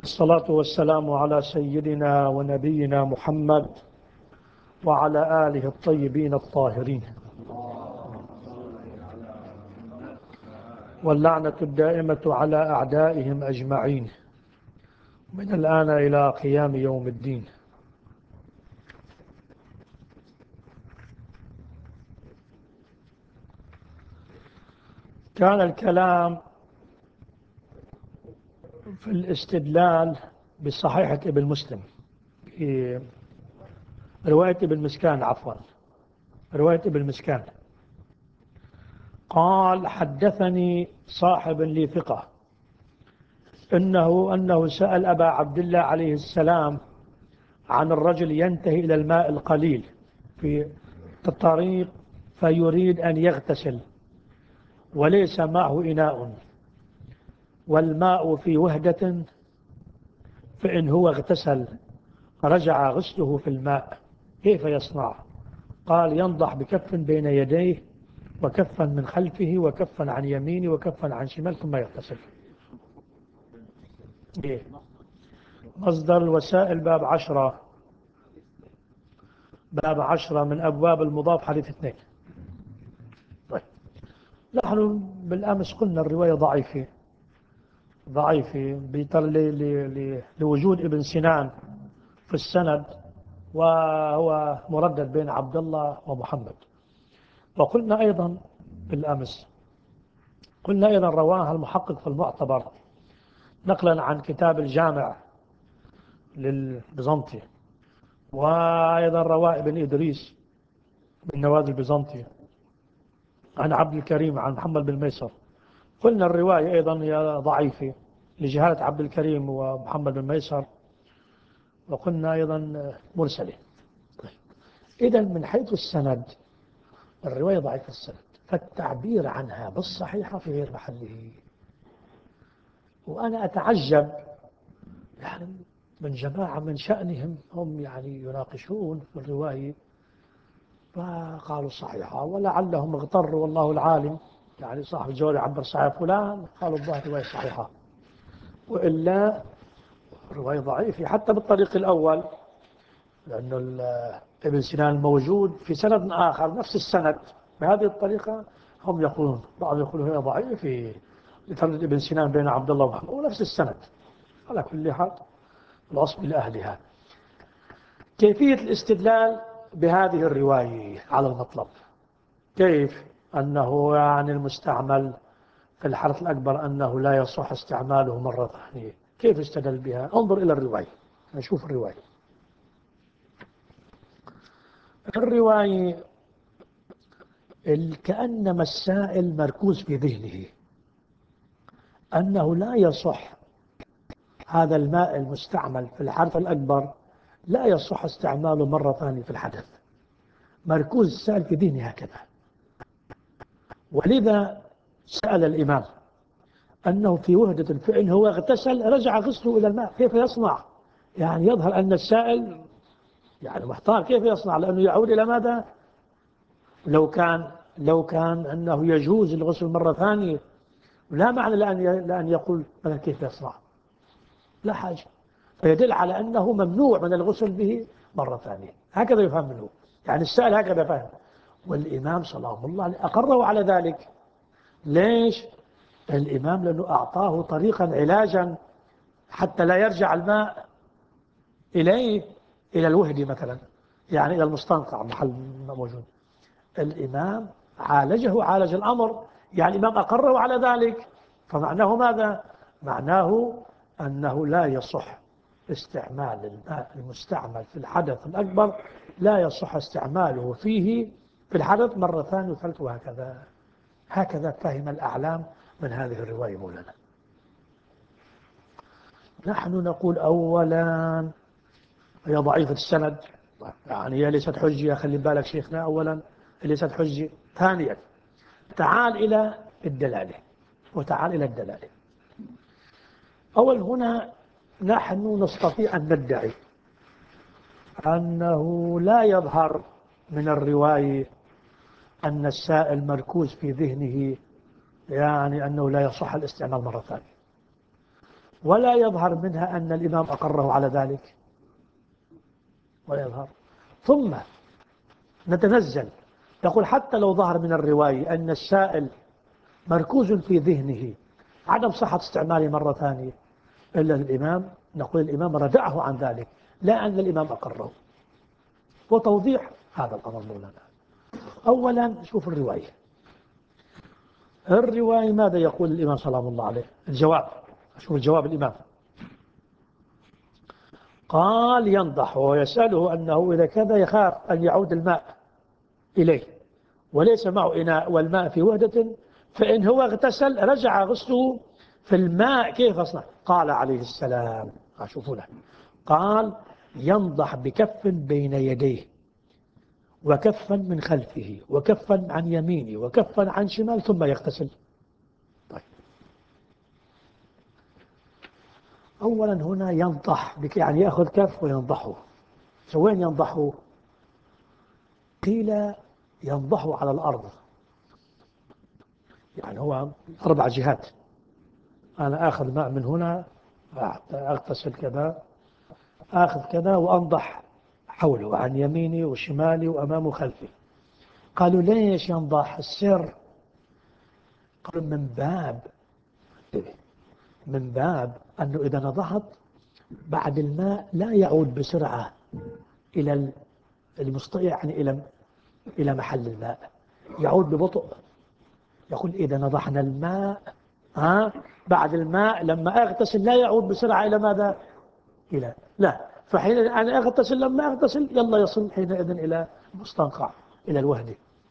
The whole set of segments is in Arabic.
الصلاة والسلام على سيدنا ونبينا محمد وعلى آله الطيبين الطاهرين، واللعنة الدائمة على أعدائهم أجمعين من الآن إلى قيام يوم الدين. كان الكلام في الاستدلال بصحيحة ابن مسلم، في رواية ابن مسكان، رواية ابن مسكان. قال: حدثني صاحب لي ثقة أنه سأل أبا عبد الله عليه السلام عن الرجل ينتهي إلى الماء القليل في الطريق فيريد أن يغتسل وليس معه إناء والماء في وهدة، فإن هو اغتسل رجع غسله في الماء، كيف يصنع؟ قال: ينضح بكف بين يديه وكفا من خلفه وكفا عن يمينه وكفا عن شمال ثم يغتسل. مصدر الوسائل باب 10 من أبواب المضاف حديث 2. طيب، نحن بالأمس قلنا الرواية ضعيفة لوجود ابن سنان في السند، وهو مردد بين عبد الله ومحمد. وقلنا أيضا بالأمس رواها المحقق في المعتبر نقلا عن كتاب الجامع للبيزنطي، وأيضا رواه ابن إدريس من نوادي البيزنطي عن عبد الكريم عن محمد بن ميسر. قلنا الرواية أيضا هي ضعيفة لجهالة عبد الكريم ومحمد بن ميسر، وقلنا أيضا مرسلة. إذا من حيث السند الرواية ضعيفة السند، فالتعبير عنها بالصحيحة في غير محله. وأنا أتعجب يعني من جماعة من شأنهم هم يناقشون في الرواية فقالوا صحيحة، ولعلهم اغتروا والله العالم، صاحب الجواب عبر صحيح فلان قالوا الظاهر رواية صحيحة، وإلا رواية ضعيفة حتى بالطريق الأول، لأنه ابن سنان موجود في سند آخر نفس السند بهذه الطريقة. هم يقولون، بعض يقولون هي ضعيفة لتردد ابن سنان بين عبد الله ومحمد ونفس السند. على كل حال العصب لأهلها. كيفية الاستدلال بهذه الرواية على المطلب، كيف أنه المستعمل في الحرف الأكبر أنه لا يصح استعماله مرة ثانية، كيف استدل بها؟ انظر إلى الرواية، نشوف الرواية كأنما السائل مركوز في ذهنه أنه لا يصح هذا الماء المستعمل في الحرف الأكبر، لا يصح استعماله مرة ثانية في الحدث. مركوز السائل في ذهنه هكذا، ولذا سأل الإمام أنه في وهدة فإن هو اغتسل رجع غسله إلى الماء، كيف يصنع؟ يظهر أن السائل محتار، كيف يصنع؟ لأنه يعود إلى ماذا؟ لو كان أنه يجوز الغسل مرة ثانية لا معنى لأن يقول مثلا كيف يصنع، لا حاجة، فيدل على أنه ممنوع من الغسل به مرة ثانية. هكذا يفهم منه، السائل هكذا فهم، والإمام صلى الله عليه أقره على ذلك. ليش؟ الإمام لأنه أعطاه طريقا علاجا حتى لا يرجع الماء إليه إلى الوهدي مثلا، إلى المستنقع محل موجود. الإمام عالج الأمر، الإمام أقره على ذلك، فمعناه ماذا؟ معناه أنه لا يصح استعمال الماء المستعمل في الحدث الأكبر، لا يصح استعماله فيه في الحدث مرة ثانية وثالثة، هكذا فهم الأعلام من هذه الرواية مولانا. نحن نقول أولا هي ضعيفة السند، هي ليست حجة، خلي بالك شيخنا، أولا ليست حجة. ثانيا تعال إلى الدلالة، أول هنا نحن نستطيع أن ندعي أنه لا يظهر من الرواية أن السائل مركوز في ذهنه أنه لا يصح الاستعمال مرة ثانية، ولا يظهر منها أن الإمام أقره على ذلك، ولا يظهر. ثم نتنزل نقول حتى لو ظهر من الرواية أن السائل مركوز في ذهنه عدم صحة استعماله مرة ثانية إلا الإمام، نقول الإمام ردعه عن ذلك لا أن الإمام أقره. وتوضيح هذا الأمر مولانا، أولا شوف الرواية. الرواية ماذا يقول الإمام سلام الله عليه؟ الجواب، شوف الجواب الإمام قال ينضح ويسأله أنه إذا كذا يخاف أن يعود الماء إليه وليس معه إناء والماء في وهدة، فإن هو اغتسل رجع غسله في الماء كيف أصنع؟ قال عليه السلام، شوفوا له، قال ينضح بكف بين يديه وكفا من خلفه وكفا عن يمينه وكفا عن شمال ثم يغتسل. طيب، أولا هنا ينضح يعني يأخذ كف وينضحه. وين ينضحه؟ قيل ينضحه على الأرض، يعني هو 4 جهات، أنا آخذ ماء من هنا أغتسل كذا، آخذ كذا وأنضح حوله عن يميني وشمالي وأمامه وخلفي. قالوا ليش ينضح السر؟ قالوا من باب أنه إذا نضحت بعد الماء لا يعود بسرعة إلى يعني إلى محل الماء، يعود ببطء. يقول إذا نضحنا الماء بعد الماء لما أغتسل لا يعود بسرعة إلى ماذا؟ لا، فحين أنا أغتسل لما أغتسل يلا يصل حينئذ إلى مستنقع، إلى الوهدة.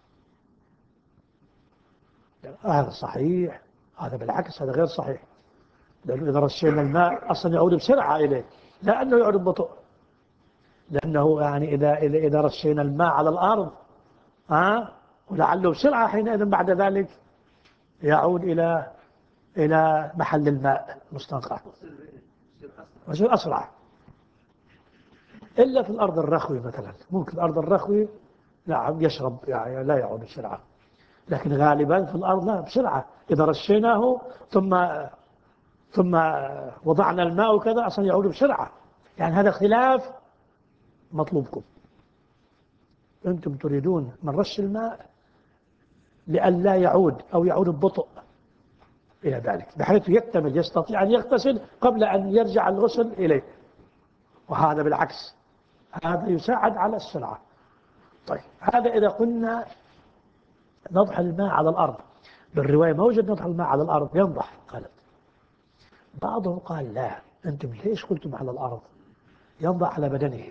هذا صحيح، هذا بالعكس هذا غير صحيح، لأنه إذا رشينا الماء أصلا يعود بسرعة إليه، لا أنه يعود ببطء، لأنه يعني إذا رشينا الماء على الأرض ولعله بسرعة حينئذ بعد ذلك يعود إلى محل الماء مستنقع، ويصير أسرع. إلا في الأرض الرخوي مثلا، ممكن الأرض الرخوي نعم يشرب يعني لا يعود بسرعة، لكن غالبا في الأرض لا بسرعة، إذا رشيناه ثم وضعنا الماء وكذا أصلا يعود بسرعة. يعني هذا خلاف مطلوبكم، أنتم تريدون من رش الماء لئلا يعود أو يعود ببطء إلى ذلك، بحيث يكتمل يستطيع أن يغتسل قبل أن يرجع الغسل إليه، وهذا بالعكس هذا يساعد على السرعة. طيب، هذا إذا قلنا نضح الماء على الأرض. بالرواية موجود نضح الماء على الأرض ينضح، قالت بعضهم قال لا، أنتم ليش قلتم على الأرض؟ ينضح على بدنه،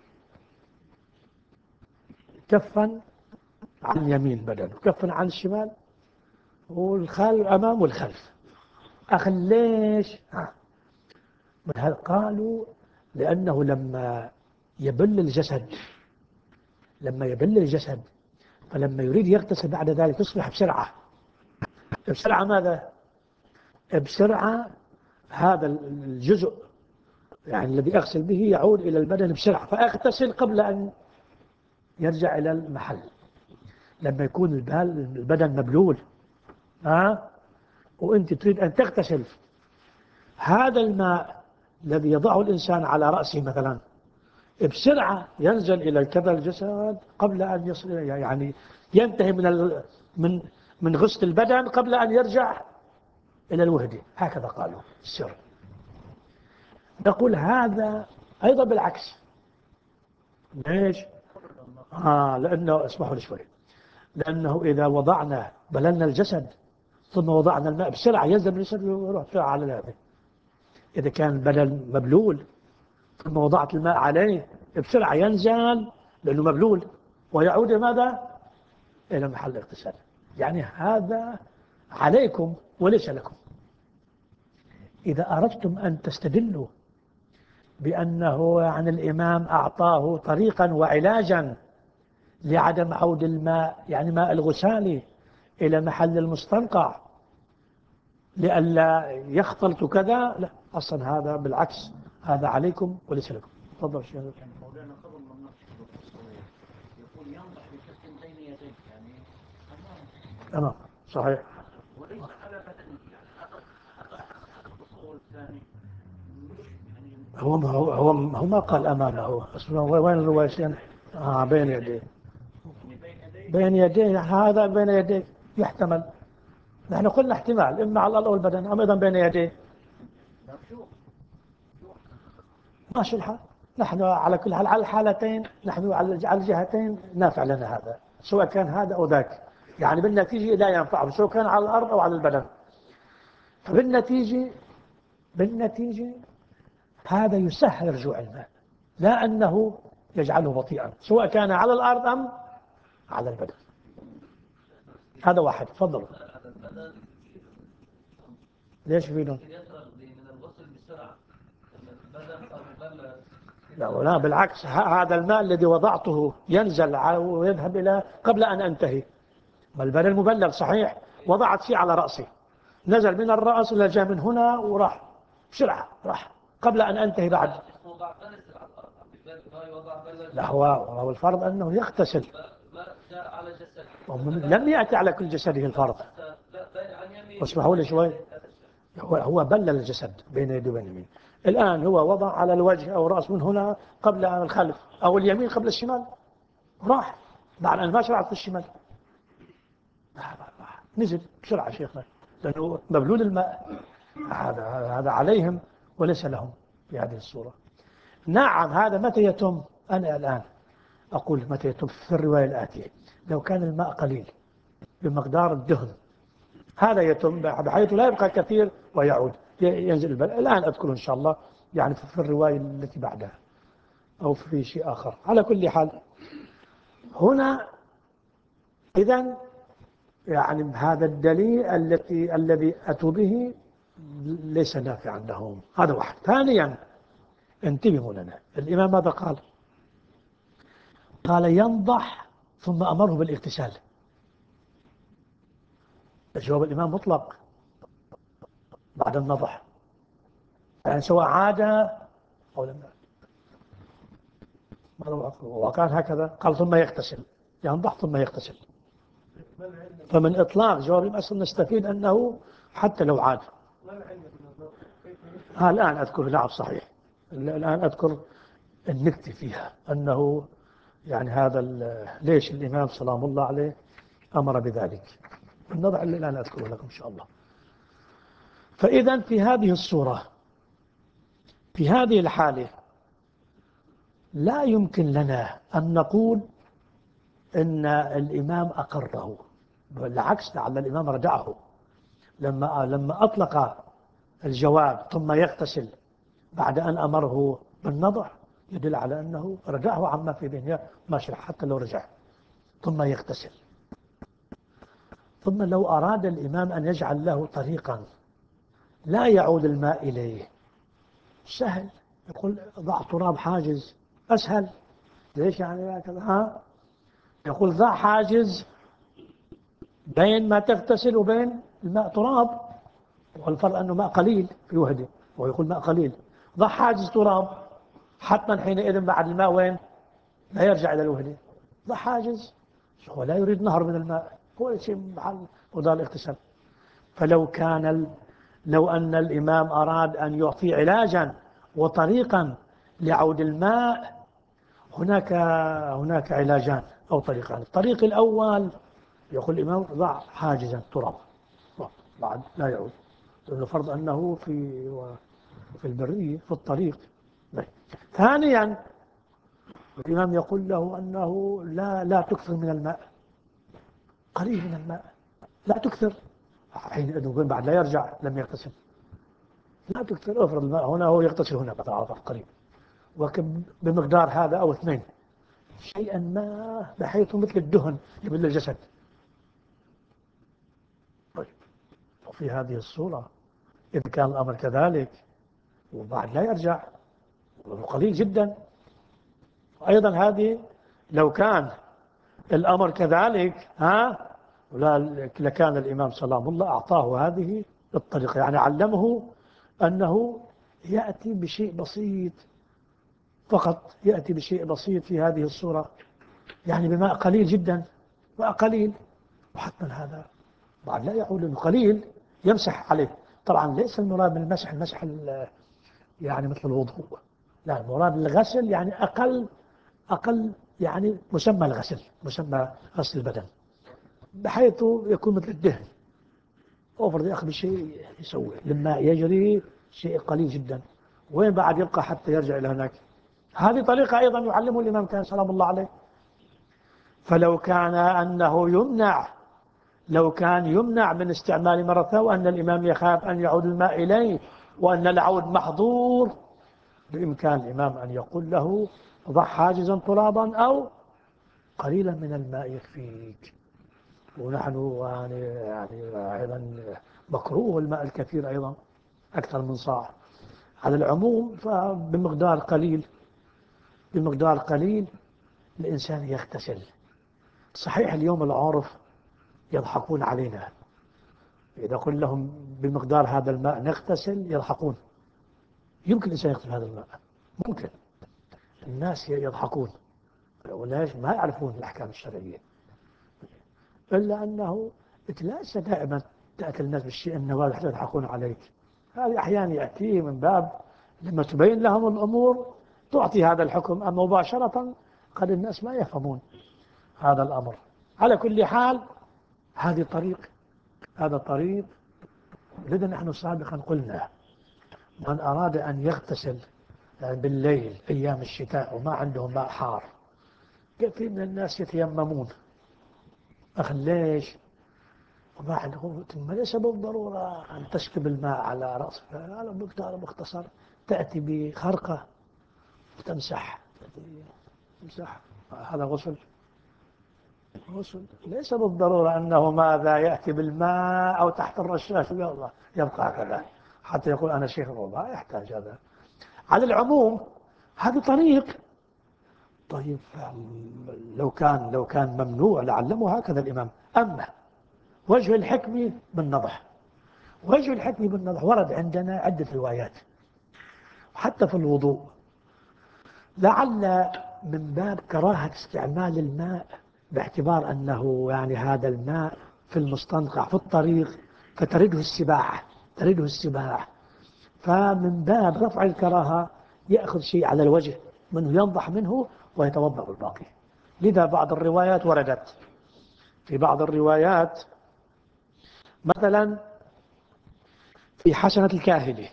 كفا عن يمين بدنه كفا عن الشمال والأمام والخلف. أخي ليش؟ من هذا قالوا لأنه لما يبل الجسد فلما يريد يغتسل بعد ذلك يصبح بسرعة ماذا؟ بسرعة هذا الجزء يعني الذي أغسل به يعود إلى البدن بسرعة، فأغتسل قبل أن يرجع إلى المحل. لما يكون البدن مبلول وأنت تريد أن تغتسل، هذا الماء الذي يضعه الإنسان على رأسه مثلا بسرعة ينزل إلى كذا الجسد قبل أن يصل، يعني ينتهي من من غسل البدن قبل أن يرجع إلى الوهدة. هكذا قالوا السر. نقول هذا أيضا بالعكس. ليش؟ لأنه اسمحوا لي شوي، لأنه إذا بللنا الجسد ثم وضعنا الماء بسرعة ينزل من الجسد ويروح بسرعة على الهواء. إذا كان البدن مبلول ثم وضعت الماء عليه بسرعة ينزل لأنه مبلول ويعود ماذا؟ إلى محل الاغتسال. يعني هذا عليكم وليس لكم. إذا أردتم أن تستدلوا بأنه عن الإمام أعطاه طريقا وعلاجا لعدم عود الماء، يعني ماء الغسال إلى محل المستنقع لئلا يختلط كذا، لا أصلا هذا بالعكس، هذا عليكم وليس لكم. تفضل شيخ. مولانا قبل ما نناقش يقول ينضح بكف بين يديه، يعني تمام صحيح. وليس على بدنه، يعني هذا التصور الثاني هو ما قال أمامه، بس وين الرواية؟ بين يديه. بين يديه، هذا بين يديه يحتمل. نحن قلنا احتمال إما على الأرض أو البدن، أم أيضا بين يديه. ماشي الحال. نحن على كل حال على الحالتين، نحن على الجهتين نافع لنا هذا، سواء كان هذا أو ذاك. يعني بالنتيجة لا ينفع، سواء كان على الأرض أو على البدن. بالنتيجة هذا يسهل رجوع الماء، لا أنه يجعله بطيئا، سواء كان على الأرض أم على البدن. هذا واحد. تفضل. ليش فيهم؟ لا بالعكس، هذا الماء الذي وضعته ينزل ويذهب إلى قبل أن أنتهي. ما البدن مبلل صحيح، وضعت شيء على رأسي، نزل من الرأس إلى جاء من هنا وراح بسرعة، راح قبل أن أنتهي بعد. لا هو الفرض أنه يغتسل، لم يأتي على كل جسده الفرض. واسمحوا لي شوي، هو بلل الجسد بين يده وبين يمين. الآن هو وضع على الوجه أو رأس من هنا قبل الخلف، أو اليمين قبل الشمال، راح بعد أن ما شرعت في الشمال نزل بسرعة شيخنا، لأنه مبلول الماء. هذا عليهم وليس لهم في هذه الصورة. نعم. هذا متى يتم؟ أنا الآن أقول متى يتم في الرواية الآتية. لو كان الماء قليل بمقدار الدهن، هذا يتم بحيث لا يبقى كثير ويعود ينزل البلد. الآن أذكر إن شاء الله يعني في الرواية التي بعدها أو في شيء آخر. على كل حال هنا إذن يعني هذا الدليل الذي أتوا به ليس نافعا لهم. هذا واحد. ثانيا انتبهوا لنا، الإمام ماذا قال؟ قال ينضح ثم أمره بالاغتسال. الجواب الإمام مطلق بعد النضح، يعني سواء عاد أو لم يعد. وكان هكذا قال ثم يغتسل، ينضح ثم يغتسل. فمن إطلاق جواب الأصل نستفيد أنه حتى لو عاد. الآن أذكر لعب صحيح، الآن أذكر النكتة فيها أنه يعني هذا ليش الإمام سلام الله عليه أمر بذلك. النضع اللي الآن أذكره لكم إن شاء الله. فإذا في هذه الصورة، في هذه الحالة، لا يمكن لنا أن نقول إن الإمام أقره، بالعكس لعل الإمام رجعه لما أطلق الجواب ثم يغتسل بعد أن أمره بالنضح، يدل على أنه رجعه عما في ذهنه ماشي حتى لو رجع ثم يغتسل. ثم لو أراد الإمام أن يجعل له طريقا لا يعود الماء إليه، سهل، يقول ضع تراب حاجز، أسهل. ليش يعني هكذا؟ يقول ضع حاجز بين ما تغتسل وبين الماء، تراب، والفرق أنه ماء قليل في وهده، ويقول ماء قليل، ضع حاجز تراب، حتما حينئذ بعد الماء وين؟ لا يرجع إلى الوهدة. ضع حاجز، هو لا يريد نهر من الماء، هو شيء محل وضع الاغتسال. لو أن الإمام أراد أن يعطي علاجا وطريقا لعود الماء، هناك علاجان أو طريقان. الطريق الأول يقول الإمام ضع حاجزا تراب بعد لا يعود، لأنه فرض أنه في البرية في الطريق. ثانيا الإمام يقول له أنه لا تكثر من الماء، قليل من الماء، لا تكثر، حين بعد لا يرجع لم يغتسل، لا تكثر، افرض الماء هنا هو يغتسل هنا قريب، بمقدار هذا أو اثنين، شيئا ما بحيث مثل الدهن يبل الجسد. طيب، وفي هذه الصورة إذا كان الأمر كذلك وبعد لا يرجع قليل جدا، أيضا هذه لو كان الأمر كذلك لكان الإمام سلام الله أعطاه هذه الطريقة، يعني علمه أنه يأتي بشيء بسيط فقط، يأتي بشيء بسيط في هذه الصورة، يعني بماء قليل جدا، ماء قليل، وحتى هذا بعد لا يعود انه قليل يمسح عليه. طبعا ليس المراد من المسح يعني مثل الوضوء، لا، المراد الغسل يعني أقل يعني مسمى الغسل، مسمى غسل البدن، بحيث يكون مثل الدهن، أوفر يأخذ شيء يسوي لما يجري شيء قليل جدا، وين بعد يبقى حتى يرجع إلى هناك. هذه طريقة أيضا يعلمه الإمام كان سلام الله عليه. فلو كان أنه يمنع، لو كان يمنع من استعمال مرة ثانية، وأن الإمام يخاف أن يعود الماء إليه وأن العود محظور، بإمكان الإمام أن يقول له ضع حاجزا ترابا أو قليلا من الماء يكفيك. ونحن يعني أيضا مكروه الماء الكثير أيضا أكثر من صاع. على العموم فبمقدار قليل، بمقدار قليل الإنسان يغتسل. صحيح اليوم العرف يضحكون علينا، إذا قل لهم بمقدار هذا الماء نغتسل يضحكون. يمكن الإنسان يغتسل هذا الماء، ممكن، الناس يضحكون وليش ما يعرفون الأحكام الشرعية. إلا أنه ليس دائما تأتي الناس بالشيء النوازل حتى يضحكون عليك. هذه أحيانا يأتي من باب لما تبين لهم الأمور تعطي هذا الحكم، أما مباشرة قد الناس ما يفهمون هذا الأمر. على كل حال هذه طريق، هذا طريق. لذا نحن سابقا قلنا من أراد أن يغتسل بالليل أيام الشتاء وما عندهم ماء حار، كثير من الناس يتيممون. ليش؟ وما عندهم، ثم ليس بالضرورة أن تسكب الماء على رأسك، على مقدار مختصر، تأتي بخرقة وتمسح، تمسح. هذا غسل، غسل ليس بالضرورة أنه ماذا يأتي بالماء أو تحت الرشاش يبقى هكذا حتى يقول أنا شيخ الوضوء، لا يحتاج هذا. على العموم هذا طريق. طيب لو كان ممنوع لعلمه هكذا الإمام. أما وجه الحكم بالنضح، وجه الحكم بالنضح ورد عندنا عدة روايات حتى في الوضوء، لعل من باب كراهة استعمال الماء باعتبار أنه يعني هذا الماء في المستنقع في الطريق فترده السباع، ترده السباع، فمن باب رفع الكراهة يأخذ شيء على الوجه منه ينضح منه ويتوضأ الباقي. لذا بعض الروايات وردت، في بعض الروايات مثلا في حسنة الكاهلي،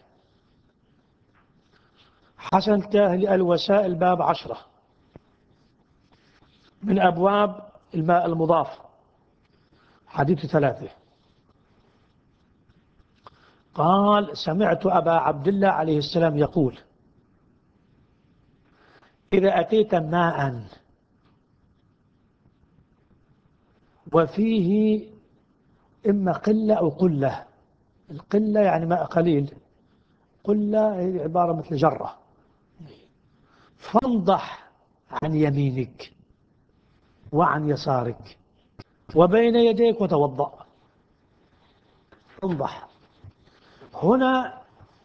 حسنة الكاهلي الوسائل باب 10 من أبواب الماء المضاف، حديث 3، قال سمعت أبا عبد الله عليه السلام يقول إذا أتيت ماء وفيه إما قلة أو قلة، القلة يعني ماء قليل، قلة هي عبارة مثل جرة، فانضح عن يمينك وعن يسارك وبين يديك وتوضأ. انضح هنا،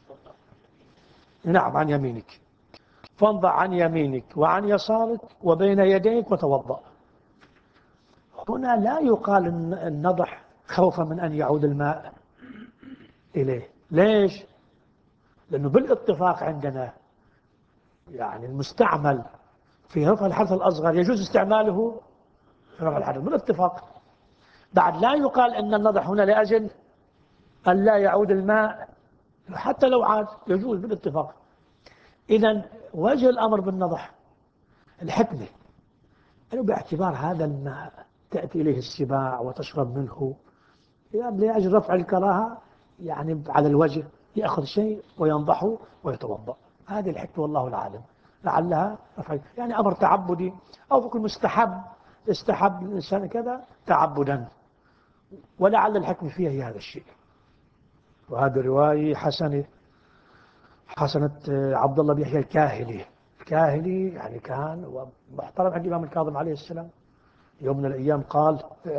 نعم عن يمينك، فانضح عن يمينك وعن يسارك وبين يديك وتوضأ. هنا لا يقال النضح خوفا من أن يعود الماء إليه. ليش؟ لأنه بالاتفاق عندنا يعني المستعمل في رفع الحدث الأصغر يجوز استعماله في رفع الحدث بالاتفاق. بعد لا يقال أن النضح هنا لأجل أن لا يعود الماء، حتى لو عاد يجوز بالاتفاق. إذن وجه الأمر بالنضح الحكمة أنه باعتبار هذا الماء تأتي إليه السباع وتشرب منه، يعني لأجل رفع الكراهة يعني على الوجه يأخذ شيء وينضحه ويتوضأ. هذه الحكمة والله العالم، لعلها رفع يعني أمر تعبدي أو بكل مستحب، استحب الإنسان كذا تعبدا، ولعل الحكمة فيها هي هذا الشيء. وهذا رواية حسنة عبد الله بن يحيى الكاهلي. الكاهلي يعني كان محترم عند الإمام الكاظم عليه السلام. يوم من الأيام قال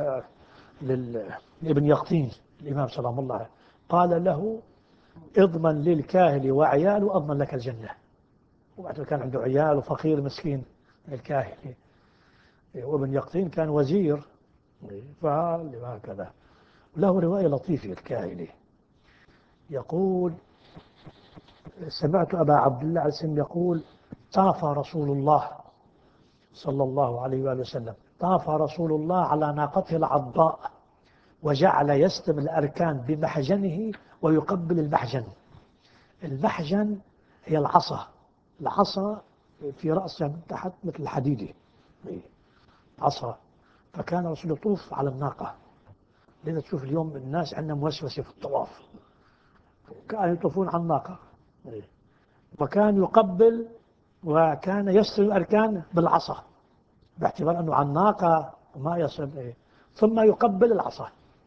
لابن يقطين الإمام سلام الله عليه، قال له اضمن للكاهل وعياله أضمن لك الجنة. وبعد كان عنده عيال وفقير مسكين الكاهلي، وابن يقطين كان وزير، فقال هكذا. له رواية لطيفة الكاهلي، يقول سمعت أبا عبد الله عليه السلام يقول: طاف رسول الله صلى الله عليه وآله وسلم، طاف رسول الله على ناقته العضاء، وجعل يستم الأركان بمحجنه ويقبل المحجن. المحجن هي العصا، العصا في رأسها من تحت مثل الحديدة، عصا. فكان الرسول يطوف على الناقة. لذا تشوف اليوم الناس عندنا موسوسة في الطواف، كانوا يطوفون على الناقة، وكان يقبل وكان يستلم الأركان بالعصا، باعتبار أنه على الناقة وما يصل ثم يقبل العصا.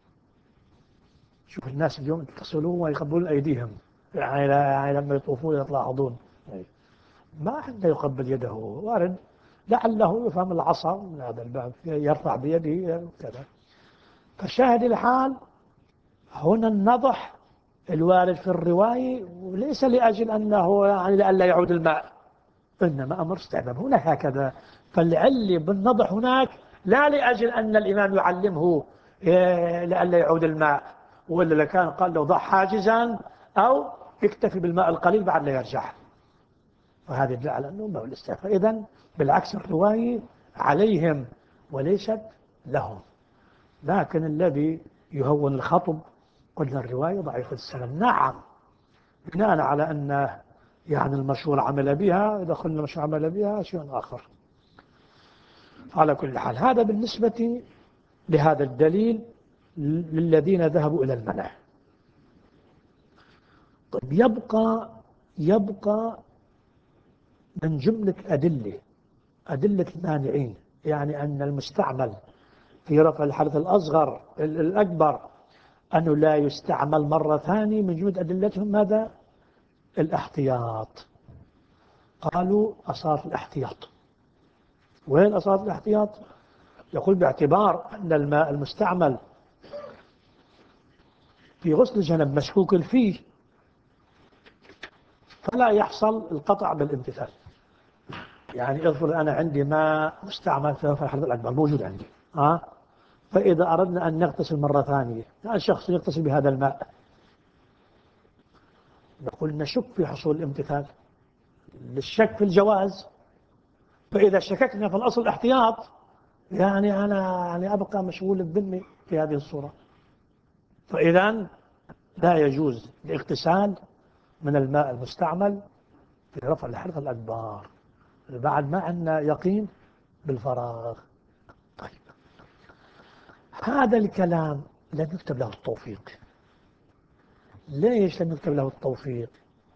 شوف الناس اليوم يتصلون ويقبلون أيديهم، يعني لما يطوفون يتلاحظون ما حد يقبل يده، وارد لعله يفهم العصا من هذا الباب، يرفع بيده كذا. فشاهد الحال هنا النضح الوارد في الرواية وليس لأجل أنه يعني لئلا يعود الماء، إنما أمر استحباب هنا هكذا. فالعلة بالنضح هناك لا لأجل أن الإمام يعلمه لئلا يعود الماء، وإلا لكان قال له ضع حاجزا أو يكتفي بالماء القليل بعد لا يرجع. وهذا يدل على أنه ما هو الاستحباب. فإذا بالعكس الرواية عليهم وليست لهم. لكن الذي يهون الخطب قلنا الرواية ضعيفة السند. نعم، بناء على أن يعني المشهور عمل بها، إذا قلنا المشهور عمل بها شيء آخر. على كل حال هذا بالنسبة لهذا الدليل للذين ذهبوا إلى المنع. طيب يبقى من جملة أدلة المانعين، يعني أن المستعمل في رفع الحدث الأصغر الأكبر أنه لا يستعمل مرة ثانية. من جملة أدلتهم ماذا؟ الاحتياط. قالوا أصارت الاحتياط. وين أصارت الاحتياط؟ يقول باعتبار أن الماء المستعمل في غسل الجنب مشكوك فيه فلا يحصل القطع بالامتثال. يعني افرض أنا عندي ماء مستعمل في رفع الحدث الأكبر موجود عندي، فإذا أردنا أن نغتسل مرة ثانية، الشخص يغتسل بهذا الماء، نقول نشك في حصول الامتثال للشك في الجواز. فإذا شككنا في الأصل الاحتياط، يعني أنا يعني أبقى مشغول الذمة في هذه الصورة. فإذا لا يجوز الاغتسال من الماء المستعمل في رفع الحدث الأكبر بعد ما عندنا يقين بالفراغ. طيب، هذا الكلام لم يكتب له التوفيق. ليش لم يكتب له التوفيق؟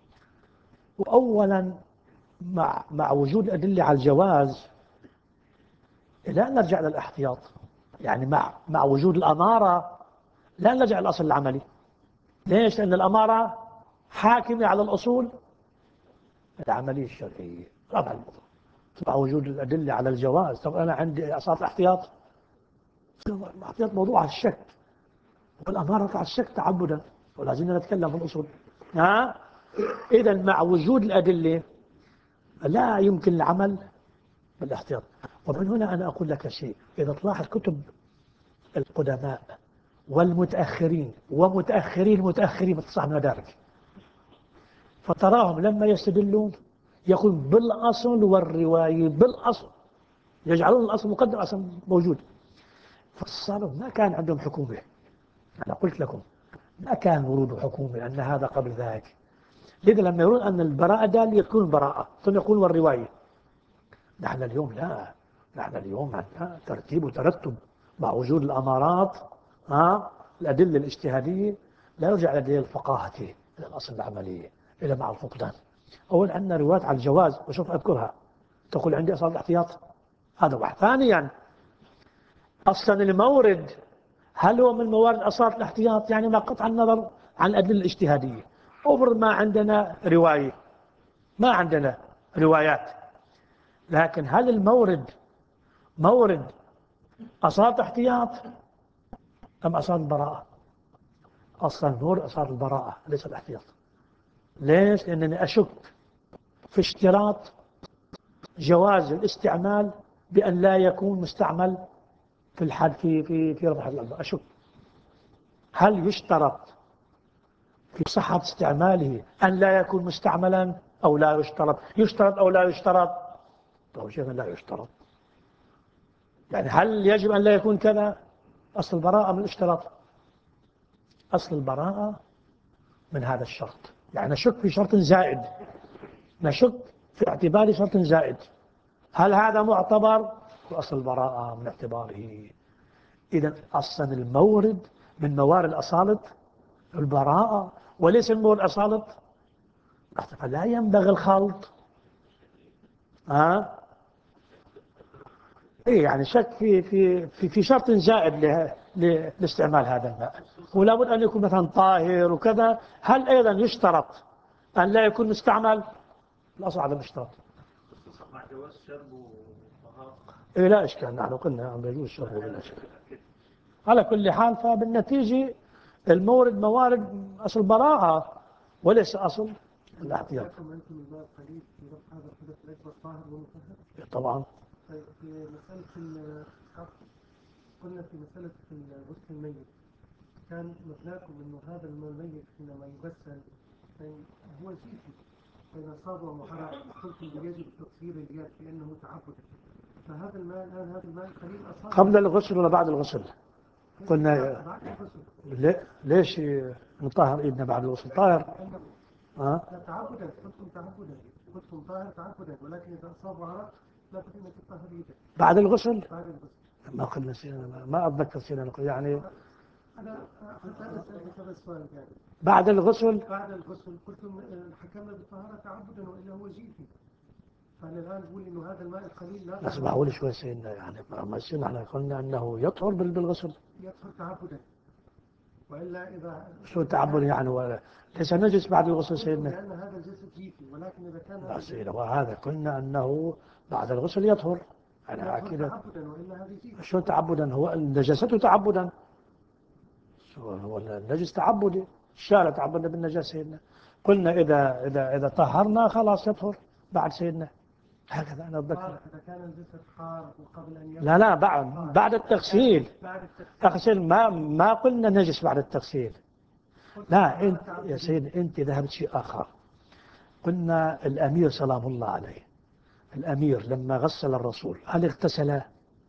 وأولا مع وجود الأدلة على الجواز لا نرجع للاحتياط. يعني مع وجود الأمارة لا نرجع للأصل العملي. ليش؟ لأن الأمارة حاكمة على الأصول العملية الشرعية. طبعا مع وجود الأدلة على الجواز. طب أنا عندي أصالة الاحتياط، الاحتياط موضوع على الشك، والأمارة على الشك تعبدا، ولازم نتكلم في الأصول. إذا مع وجود الأدلة لا يمكن العمل بالاحتياط. ومن هنا أنا أقول لك شيء. إذا تلاحظ كتب القدماء والمتأخرين ومتأخرين المتأخرين بتصح المدارك، فتراهم لما يستدلون يقول بالأصل والرواية بالأصل، يجعلون الأصل مقدم أصلا موجود. فالصالون ما كان عندهم حكومة. أنا قلت لكم ما كان ورود حكومة أن هذا قبل ذاك. لذا لما يقولون أن البراءة دالية تكون براءة ثم يقول والرواية. نحن اليوم لا، نحن اليوم عندنا ترتيب وترتب مع وجود الأمارات. الأدلة الاجتهادية لا يرجع إلى الأدلة الفقاهة إلى الأصل العملية إلى مع الفقدان. أول عندنا روايات على الجواز وشوف أذكرها تقول عندي أصل الاحتياط، هذا واحد. ثانيا أصلا المورد هل هو من موارد أصالة الاحتياط؟ يعني ما قطع النظر عن الأدلة الاجتهادية. أفرض ما عندنا رواية، ما عندنا روايات، لكن هل المورد مورد أصالة احتياط أم أصالة براءة؟ أصلا المورد أصالة البراءة ليس الاحتياط. ليش؟ لأنني أشك في اشتراط جواز الاستعمال بأن لا يكون مستعمل في الحد في رفع الأكبر. أشك هل يشترط في صحة استعماله أن لا يكون مستعملا أو لا يشترط، يشترط أو لا يشترط؟ طيب شيخنا لا يشترط، يعني هل يجب أن لا يكون كذا؟ أصل البراءة من الاشتراط، أصل البراءة من هذا الشرط، يعني نشك في شرط زائد، نشك في اعتبار شرط زائد، هل هذا معتبر؟ وأصل البراءة من اعتباره. إذا أصلا المورد من موارد الأصالة البراءة وليس من موارد الأصالة، فلا ينبغي الخلط. إيه يعني شك في شرط زائد لاستعمال هذا الماء، ولا بد أن يكون مثلا طاهر وكذا. هل أيضا يشترط أن لا يكون مستعمل؟ الأصل عدم الاشتراط. مع جواز شرب وطهارة. إيه لا إشكال، نحن قلنا أن يجوز شربه بلا إشكال. على كل حال فبالنتيجة المورد موارد أصل براءة وليس أصل الاحتياط. أنتم الماء القليل في رفع هذا الحدث الأكبر طاهر ومطهر؟ طبعا. طيب في مسألة قلنا في مسألة الغسل الميت، كان مبناكم أنه هذا الماء الميت حينما يغسل هو زيتي، فإذا صاب ومحرق قلتم يجب تطهير اليد لأنه تعبد، فهذا الماء الآن هذا الماء القليل أصاب قبل الغسل ولا بعد الغسل؟ قلنا بعد الغسل. ليش نطهر إيدنا بعد الغسل؟ طاهر. لا تعبدا، قلتم تعبدا، قلتم طاهر تعبدا، ولكن إذا أصاب وعرق لا بد أنك تطهر يدك بعد الغسل؟ بعد الغسل. ما قلنا سينا، ما أتذكر سينا يعني أنا حتى أسألك هذا السؤال يعني. بعد الغسل قلتم حكمنا بالطهارة تعبدا وإلا هو جيفي، فأنا الآن أقول إنه هذا الماء القليل لا اسمعوا لي شوي سيدنا، يعني ما سيدنا احنا قلنا أنه يطهر بالغسل. يطهر تعبدا، وإلا إذا شو تعبد يعني ليس نجس بعد الغسل سيدنا؟ لأن هذا الجسد جيفي، ولكن إذا كان لا سيدنا، وهذا قلنا أنه بعد الغسل يطهر. أنا أكيد تعبدا وإلا هذا جيفي. شو تعبدا؟ هو النجاسة تعبدا، هو النجس تعبدي، الشارع تعبدنا بالنجاسة سيدنا. قلنا إذا طهرنا خلاص يطهر بعد سيدنا، هكذا أنا أتذكر. إذا كان الجسد حار وقبل أن يغسل. لا بعد التغسيل. تغسيل ما قلنا نجس بعد التغسيل. لا أنت يا سيد أنت ذهبت شيء آخر. قلنا الأمير سلام الله عليه، الأمير لما غسل الرسول هل اغتسل؟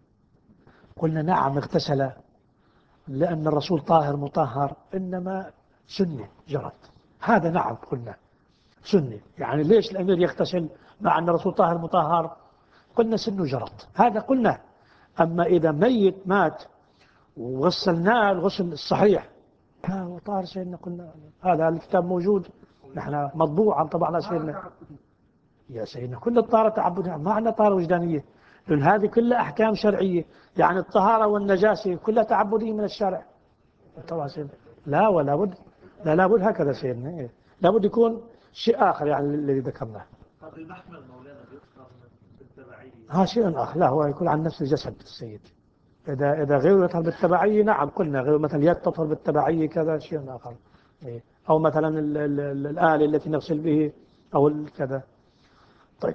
قلنا نعم اغتسل، لأن الرسول طاهر مطهر، إنما سنة جرت، هذا نعم قلنا سنة. يعني ليش الأمير يغتسل مع أن الرسول طاهر مطهر؟ قلنا سنه جرت، هذا قلنا. أما إذا ميت مات وغسلناه الغسل الصحيح هو طاهر سيدنا، قلنا هذا الكتاب موجود، نحن مطبوع طبعا سيدنا. يا سيدنا كل الطهارة تعبدها، ما عندنا طهارة وجدانية، لأن هذه كلها أحكام شرعية، يعني الطهارة والنجاسة كلها تعبدية من الشرع طبعا سيدنا. لا ولا بد، لا بد هكذا سيدنا، لا بد يكون شيء آخر يعني الذي ذكرناه. طب المحمل مولانا بيطهر بالتبعية؟ شيء آخر، لا هو يكون عن نفس الجسد السيد. إذا غير يطهر بالتبعية نعم قلنا، غير مثلا يد تطهر بالتبعية كذا شيء آخر، أو مثلا الآلة التي نغسل به أو كذا. طيب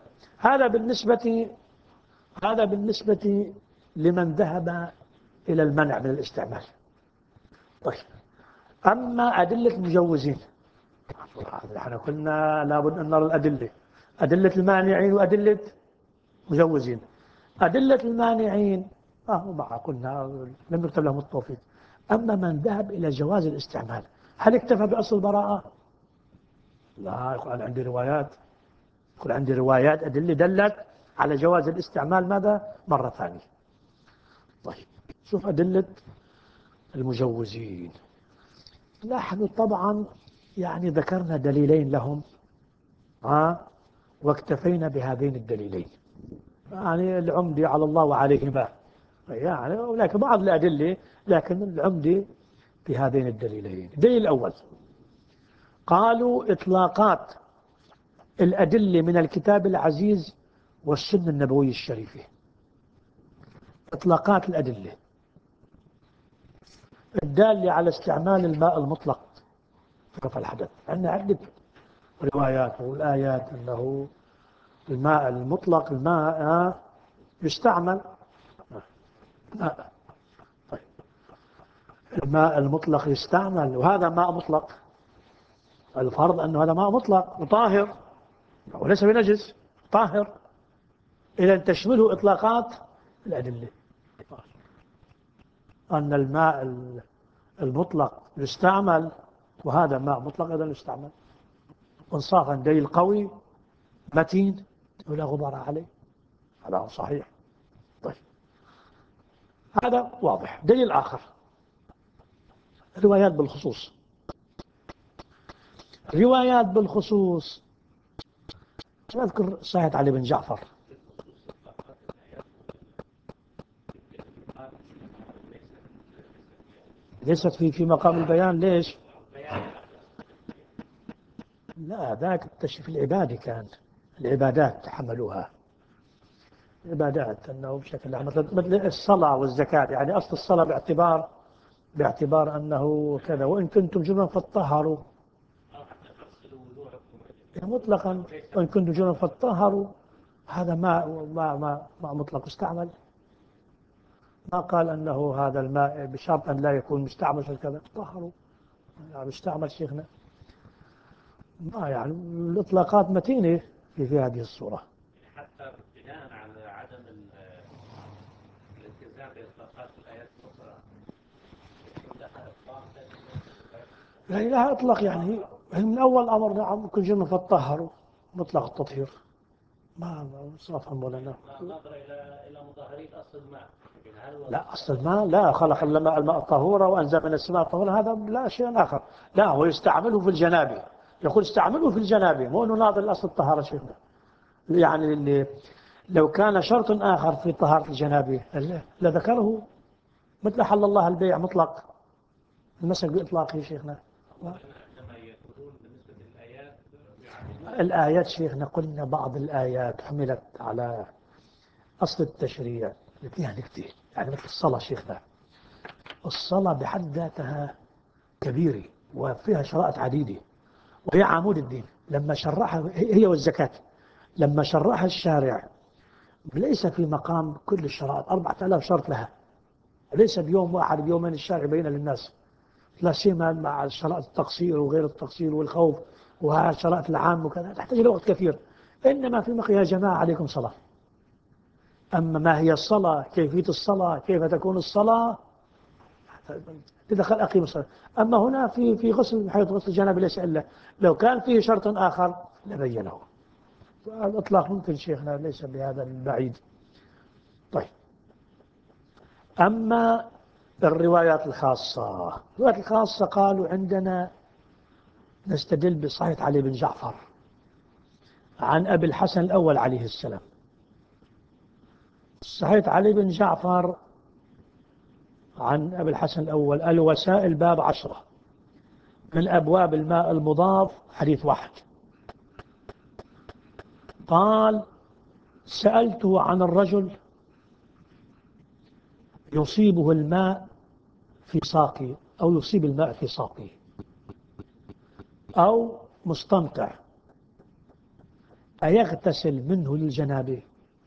هذا بالنسبة لمن ذهب إلى المنع من الاستعمال. طيب أما أدلة المجوزين، نحن قلنا لابد أن نرى الأدلة، أدلة المانعين وأدلة مجوزين. أدلة المانعين ما قلنا لم يكتب لهم التوفيق. أما من ذهب إلى جواز الاستعمال هل اكتفى بأصل البراءة؟ لا، يقول عندي روايات أدلة دلت على جواز الاستعمال ماذا؟ مرة ثانية. طيب شوف أدلة المجوزين. نحن طبعا يعني ذكرنا دليلين لهم واكتفينا بهذين الدليلين، يعني العمدة على الله وعليهما، يعني ولكن بعض الأدلة، لكن العمدة بهذين الدليلين. الدليل الأول قالوا إطلاقات الأدلة من الكتاب العزيز والسنة النبوية الشريفة، إطلاقات الأدلة الدالة على استعمال الماء المطلق في رفع الحدث. عندنا عدة روايات والآيات أنه الماء المطلق الماء يستعمل. طيب الماء المطلق يستعمل، وهذا ماء مطلق الفرض أنه هذا ماء مطلق وطاهر وليس بنجس، طاهر. إذا تشمله إطلاقات الأدلة أن الماء المطلق يستعمل، وهذا ماء مطلق أيضا يستعمل، وانصافا دليل قوي متين ولا غبار عليه، هذا صحيح. طيب هذا واضح. دليل آخر روايات بالخصوص. روايات بالخصوص أذكر صحيح علي بن جعفر، ليست في مقام البيان. ليش؟ لا ذاك التشريف العبادي كان، العبادات تحملوها، عبادات أنه بشكل عام مثل الصلاة والزكاة. يعني أصل الصلاة باعتبار أنه كذا، وإن كنتم جنبا فاتطهروا مطلقا، وإن كنتم جنبا فاتطهروا، هذا ماء مطلق استعمل. ما قال أنه هذا الماء بشرط أن لا يكون مستعمل في كذا، طهروا يعني استعمل شيخنا. ما يعني الإطلاقات متينة في هذه الصورة. حتى بناء على عدم الالتزام بإطلاقات الآيات الأخرى يكون لها إطلاق يعني لها إطلاق، يعني من أول أمر نعم كل جنة فاتطهروا مطلق التطهير، ما صافا مولانا. نظر إلى مظاهرية أصل الماء. لا أصل الماء لا، خلق الماء طهورا وأنزل من السماء طهورا، هذا لا شيء آخر. لا هو يستعمله في الجنابة، يقول استعمله في الجنابة، مو أنه ناظر الأصل الطهارة شيخنا. يعني اللي لو كان شرط آخر في طهارة الجنابة لذكره، مثل حل الله البيع مطلق، المسك بإطلاقه شيخنا. عندما يقولون بالنسبة للآيات الآيات شيخنا قلنا بعض الآيات حملت على أصل التشريع فيها نكتة، يعني مثل الصلاة شيخنا. الصلاة بحد ذاتها كبيرة وفيها شرائط عديدة وهي عمود الدين. لما شرعها هي والزكاة، لما شرعها الشارع ليس في مقام كل الشرائط، 4000 شرط لها، ليس بيوم واحد بيومين الشارع يبينها للناس، لا سيما مع شرائط التقصير وغير التقصير والخوف وشرائط العام وكذا، تحتاج إلى وقت كثير. إنما في مقام يا جماعة عليكم صلاة. أما ما هي الصلاة، كيفية الصلاة، كيف تكون الصلاة، تدخل أقيم الصلاة. أما هنا في غسل حيث غسل الجنابة ليس إلا، لو كان فيه شرط آخر لبينه. الإطلاق ممكن شيخنا، ليس بهذا البعيد. طيب أما الروايات الخاصة، الروايات الخاصة قالوا عندنا نستدل بصحيح علي بن جعفر عن أبي الحسن الأول عليه السلام. صحيح علي بن جعفر عن أبي الحسن الأول: الوسائل باب 10 من أبواب الماء المضاف، حديث 1. قال: سألته عن الرجل يصيبه الماء في ساقه، أو يصيب الماء في ساقه، أو مستنقع، أيغتسل منه للجنابه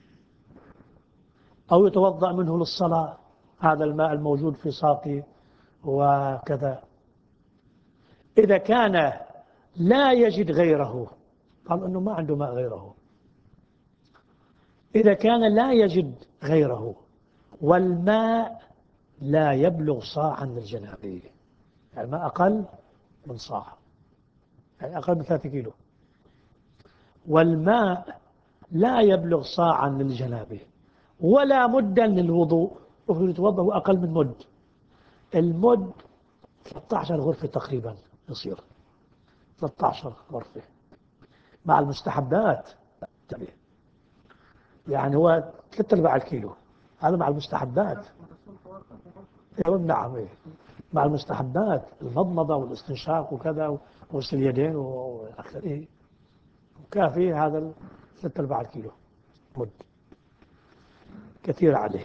أو يتوضأ منه للصلاة، هذا الماء الموجود في ساقه وكذا. إذا كان لا يجد غيره، قال أنه ما عنده ماء غيره. إذا كان لا يجد غيره والماء لا يبلغ صاعا للجنابه، يعني الماء أقل من صاع، يعني أقل من 3 كيلو، والماء لا يبلغ صاعا للجنابه ولا مدا للوضوء، وفي يتوضأ أقل من مد. المد 13 غرفة تقريبا يصير 13 غرفة مع المستحبات. يعني هو 3/4 الكيلو، هذا مع المستحبات. نعم مع المستحبات، المضمضة والاستنشاق وكذا وغسل اليدين وآخره، وكافي هذا 3/4 الكيلو مد، كثير عليه.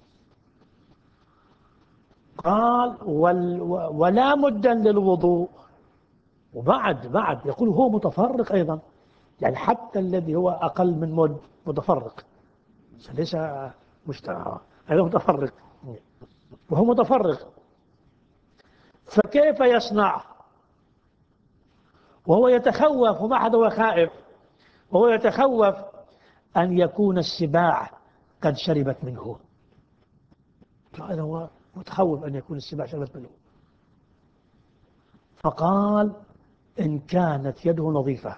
قال ولا مدا للوضوء. وبعد يقول هو متفرق أيضا، يعني حتى الذي هو أقل من مد متفرق، ليس مجتمع، هذا متفرق وهو متفرق. فكيف يصنع وهو يتخوف، وما حدا هو خائف، وهو يتخوف أن يكون السباع قد شربت منه. هذا هو متخوف أن يكون السباع شربت منه. فقال إن كانت يده نظيفة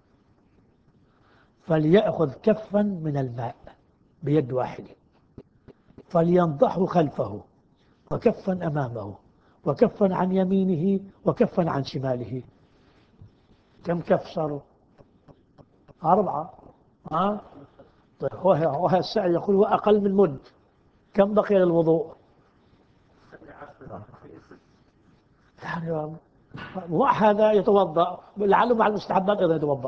فليأخذ كفا من الماء بيد واحدة، فلينضحه خلفه، وكفا أمامه، وكفا عن يمينه، وكفا عن شماله. كم كف صاروا؟ 4. طيب وهي السعي يقول وأقل من مد. كم بقي للوضوء؟ يعني مع هذا يتوضأ، لعله مع المستحبات أيضا يتوضأ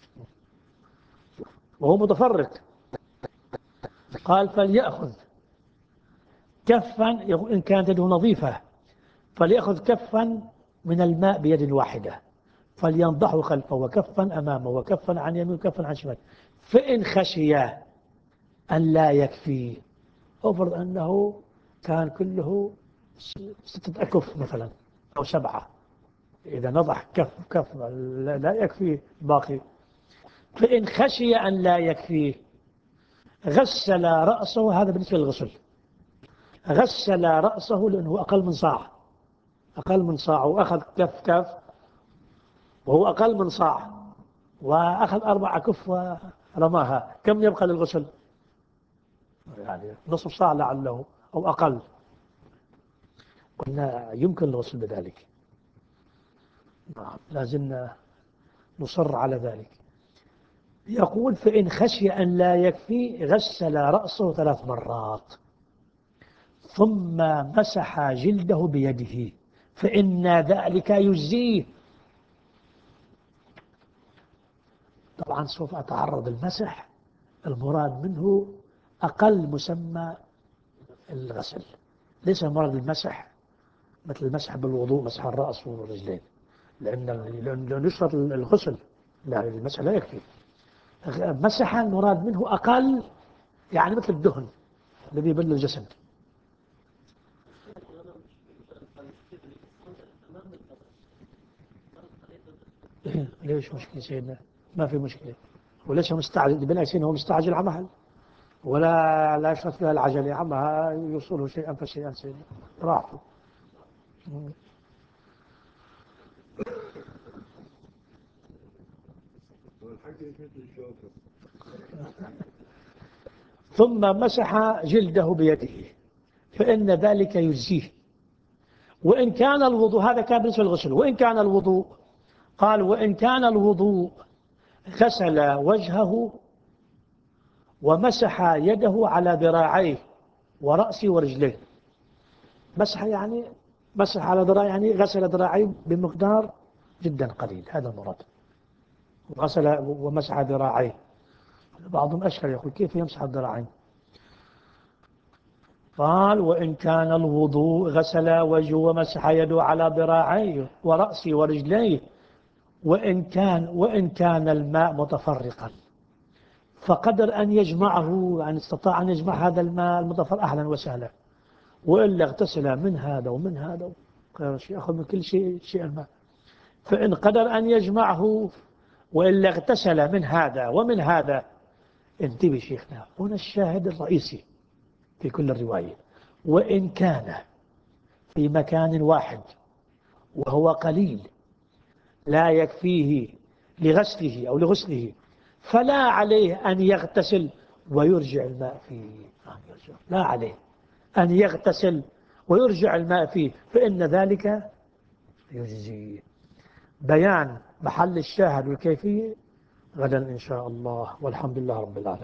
وهو متفرق. قال فليأخذ كفا، إن كانت يده نظيفة فليأخذ كفا من الماء بيد واحدة، فلينضحه خلفه، وكفا أمامه، وكفا عن يمين، وكفا عن شمال. فإن خشي أن لا يكفي، أفرض أنه كان كله 6 أكف مثلا أو 7، إذا نضح كف لا يكفي باقي. فإن خشي أن لا يكفيه غسل رأسه. هذا بالنسبة للغسل. غسل رأسه لأنه أقل من صاع، أقل من صاع، وأخذ كف وهو أقل من صاع، وأخذ 4 كف ورماها. كم يبقى للغسل؟ يعني نصف صاع لعله أو أقل. قلنا يمكن الغسل بذلك. لازلنا نصر على ذلك. يقول فإن خشي أن لا يكفي غسل رأسه 3 مرات، ثم مسح جلده بيده، فإن ذلك يجزيه. طبعا سوف أتعرض المسح المراد منه أقل مسمى الغسل، ليس مراد المسح مثل المسح بالوضوء، مسح الرأس والرجلين، لأن يشرط الغسل، لا المسح لا يكفي. مسح المراد منه أقل، يعني مثل الدهن الذي يبل الجسد. ليش مشكلة سيدنا؟ ما في مشكلة، وليس مستعجل بالعكس، هو مستعجل على محل، ولا لا يشرط فيها العجلة، عمها يوصله شيئا فشيئا سيدنا، راحوا. ثم مسح جلده بيده، فإن ذلك يجزيه. وإن كان الوضوء، هذا كان بالنسبة للغسل، وإن كان الوضوء، قال وإن كان الوضوء غسل وجهه ومسح يده على ذراعيه ورأسه ورجليه. مسح يعني مسح على ذراعيه، يعني غسل ذراعيه بمقدار جدا قليل، هذا المراد. غسل ومسح ذراعيه. بعضهم أشكل يقول كيف يمسح الذراعين؟ قال وإن كان الوضوء غسل وجهه ومسح يده على ذراعيه ورأسه ورجليه، وإن كان الماء متفرقا فقدر أن يجمعه، يعني استطاع أن يجمع هذا الماء المتفرق أهلا وسهلا، وإلا اغتسل من هذا ومن هذا، يأخذ من كل شيء الماء. فإن قدر أن يجمعه وإلا اغتسل من هذا ومن هذا. انتبه شيخنا، هنا الشاهد الرئيسي في كل الرواية. وإن كان في مكان واحد وهو قليل لا يكفيه لغسله أو لغسله، فلا عليه أن يغتسل ويرجع الماء فيه. لا عليه أن يغتسل ويرجع الماء فيه، فإن ذلك يجزي. بيان محل الشاهد والكيفية غدا إن شاء الله، والحمد لله رب العالمين.